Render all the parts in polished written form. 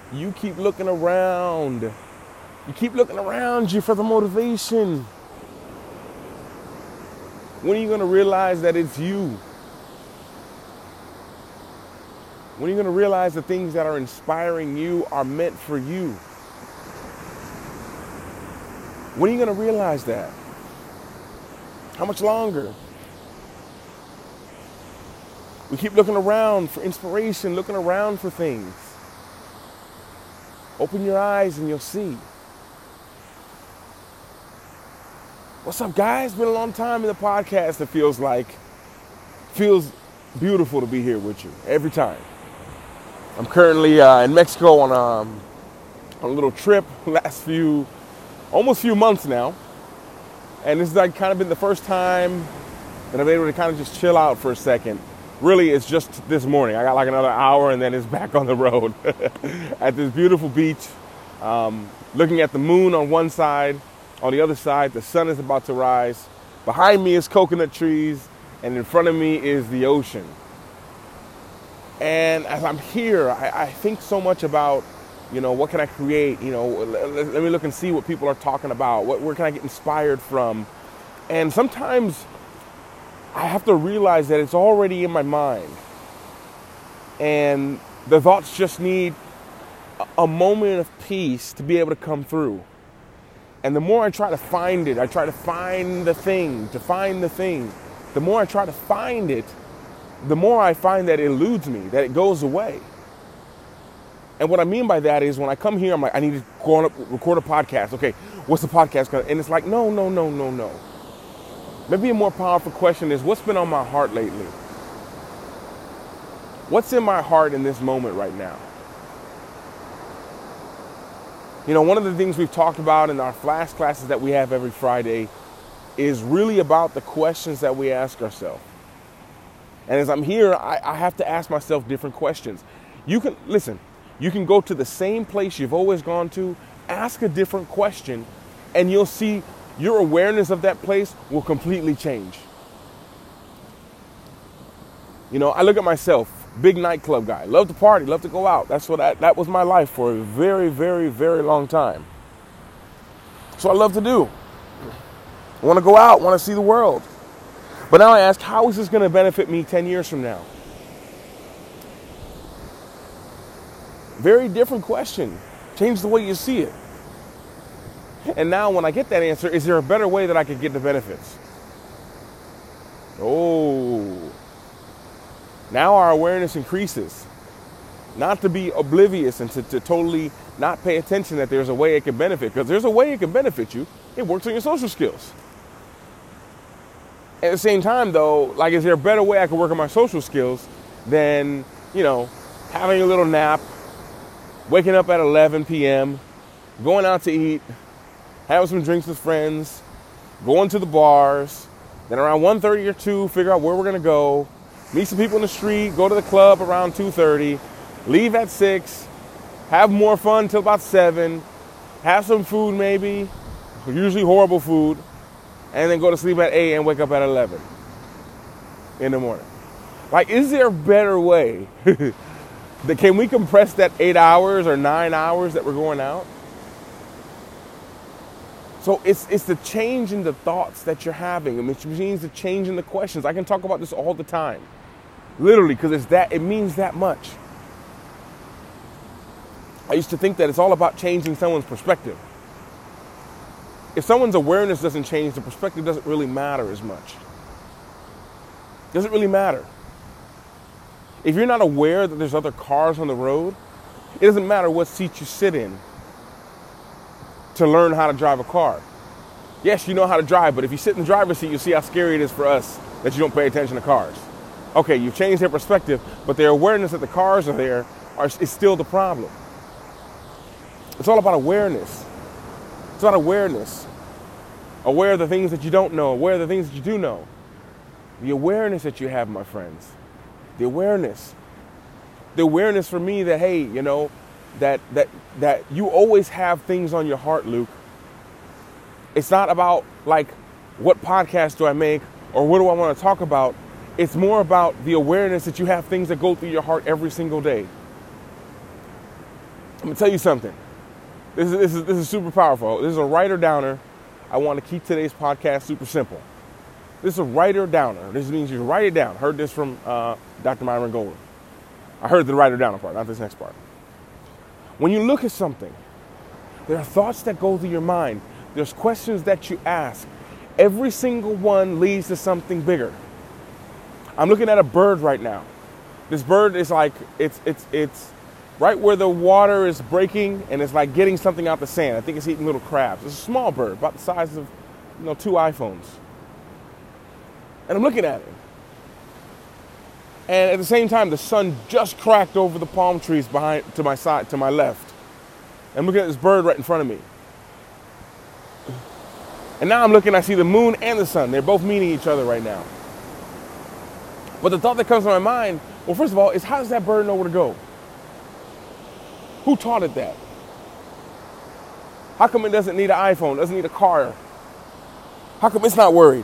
You keep looking around. You keep looking around you for the motivation. When are you going to realize that it's you? When are you going to realize the things that are inspiring you are meant for you? When are you going to realize that? How much longer? We keep looking around for inspiration, looking around for things. Open your eyes and you'll see. What's up, guys? Been a long time in the podcast. It feels beautiful to be here with you every time. I'm currently in Mexico on a little trip, almost few months now. And this has like kind of been the first time that I've been able to kind of just chill out for a second. Really, it's just this morning. I got like another hour and then it's back on the road at this beautiful beach, looking at the moon on one side. On the other side, the sun is about to rise. Behind me is coconut trees, and in front of me is the ocean. And as I'm here, I think so much about, what can I create? Let me look and see what people are talking about. Where can I get inspired from? And sometimes I have to realize that it's already in my mind. And the thoughts just need a moment of peace to be able to come through. And the more I try to find it, I try to find the thing, the more I try to find it, the more I find that it eludes me, that it goes away. And what I mean by that is when I come here, I'm like, I need to go on record a podcast. Okay, what's the podcast gonna? And it's like, no. Maybe a more powerful question is, what's been on my heart lately? What's in my heart in this moment right now? One of the things we've talked about in our flash classes that we have every Friday is really about the questions that we ask ourselves. And as I'm here, I have to ask myself different questions. You can go to the same place you've always gone to, ask a different question, and you'll see your awareness of that place will completely change. I look at myself, big nightclub guy, love to party, love to go out. That was my life for a very, very, very long time. So I love to do. I want to go out, want to see the world. But now I ask, how is this going to benefit me 10 years from now? Very different question. Change the way you see it. And now when I get that answer, is there a better way that I could get the benefits? Oh. Now our awareness increases. Not to be oblivious and to totally not pay attention that there's a way it can benefit. Because there's a way it can benefit you. It works on your social skills. At the same time, though, is there a better way I can work on my social skills than, having a little nap, waking up at 11 p.m., going out to eat, having some drinks with friends, going to the bars, then around 1:30 or 2, figure out where we're going to go, meet some people in the street, go to the club around 2:30, leave at 6, have more fun till about 7, have some food maybe, usually horrible food, and then go to sleep at 8 and wake up at 11 in the morning. Is there a better way? Can we compress that 8 hours or 9 hours that we're going out? So it's the change in the thoughts that you're having, which means the change in the questions. I can talk about this all the time. Literally, because it means that much. I used to think that it's all about changing someone's perspective. If someone's awareness doesn't change, the perspective doesn't really matter as much. It doesn't really matter. If you're not aware that there's other cars on the road, it doesn't matter what seat you sit in to learn how to drive a car. Yes, you know how to drive, but if you sit in the driver's seat, you'll see how scary it is for us that you don't pay attention to cars. Okay, you've changed their perspective, but their awareness that the cars are there is still the problem. It's all about awareness. It's about awareness. Aware of the things that you don't know, aware of the things that you do know. The awareness that you have, my friends. The awareness. The awareness for me that, hey, that you always have things on your heart, Luke. It's not about what podcast do I make or what do I want to talk about. It's more about the awareness that you have things that go through your heart every single day. going to tell you something. This is super powerful. This is a writer downer. I want to keep today's podcast super simple. This is a writer downer. This means you write it down. Heard this from Dr. Myron Golden. I heard the writer downer part, not this next part. When you look at something, there are thoughts that go through your mind. There's questions that you ask. Every single one leads to something bigger. I'm looking at a bird right now. This bird is like, it's right where the water is breaking, and it's like getting something out the sand. I think it's eating little crabs. It's a small bird, about the size of, 2 iPhones. And I'm looking at it. And at the same time, the sun just cracked over the palm trees to my left. I'm looking at this bird right in front of me. And now I'm looking, I see the moon and the sun. They're both meeting each other right now. But the thought that comes to my mind, well, first of all, is how does that bird know where to go? Who taught it that? How come it doesn't need an iPhone, doesn't need a car? How come it's not worried?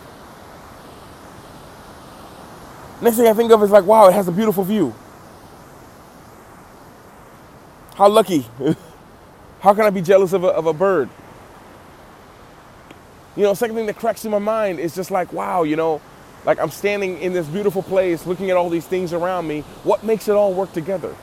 Next thing I think of is like, wow, it has a beautiful view. How lucky. How can I be jealous of a bird? Second thing that cracks through my mind is just like, wow, like I'm standing in this beautiful place looking at all these things around me. What makes it all work together?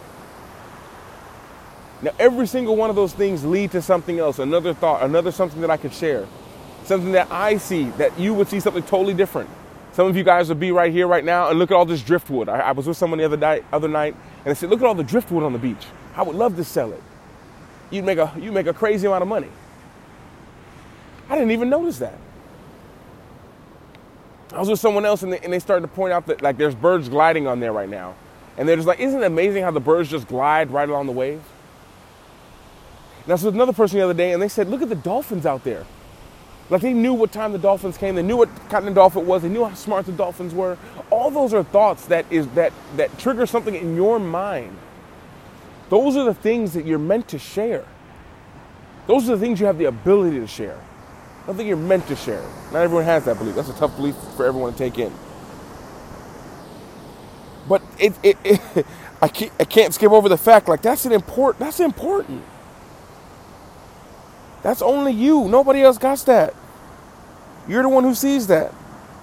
Now, every single one of those things lead to something else, another thought, another something that I could share. Something that I see, that you would see something totally different. Some of you guys would be right here, right now, and look at all this driftwood. I was with someone the other night, and I said, look at all the driftwood on the beach. I would love to sell it. You'd make a crazy amount of money. I didn't even notice that. I was with someone else, and they started to point out that like there's birds gliding on there right now. And they're just like, isn't it amazing how the birds just glide right along the waves? And I was with another person the other day, and they said, look at the dolphins out there. Like they knew what time the dolphins came. They knew what kind of dolphin it was. They knew how smart the dolphins were. All those are thoughts that trigger something in your mind. Those are the things that you're meant to share. Those are the things you have the ability to share. I don't think you're meant to share. Not everyone has that belief. That's a tough belief for everyone to take in. But I can't skip over the fact like that's important. That's only you. Nobody else got that. You're the one who sees that.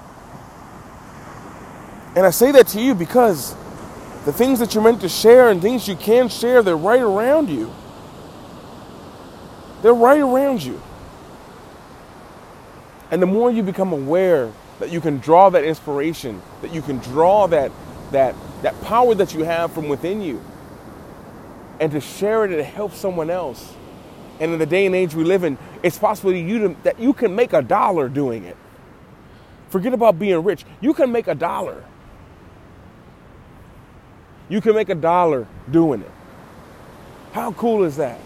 And I say that to you because the things that you're meant to share and things you can share, they're right around you. They're right around you. And the more you become aware that you can draw that inspiration, that you can draw that power that you have from within you, and to share it and to help someone else. And in the day and age we live in, it's possible that you can make $1 doing it. Forget about being rich. You can make $1. You can make $1 doing it. How cool is that?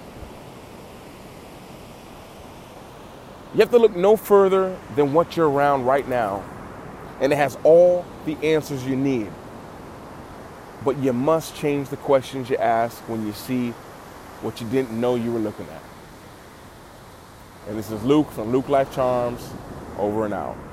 You have to look no further than what you're around right now, and it has all the answers you need. But you must change the questions you ask when you see what you didn't know you were looking at. And this is Luke from Luke Life Charms, over and out.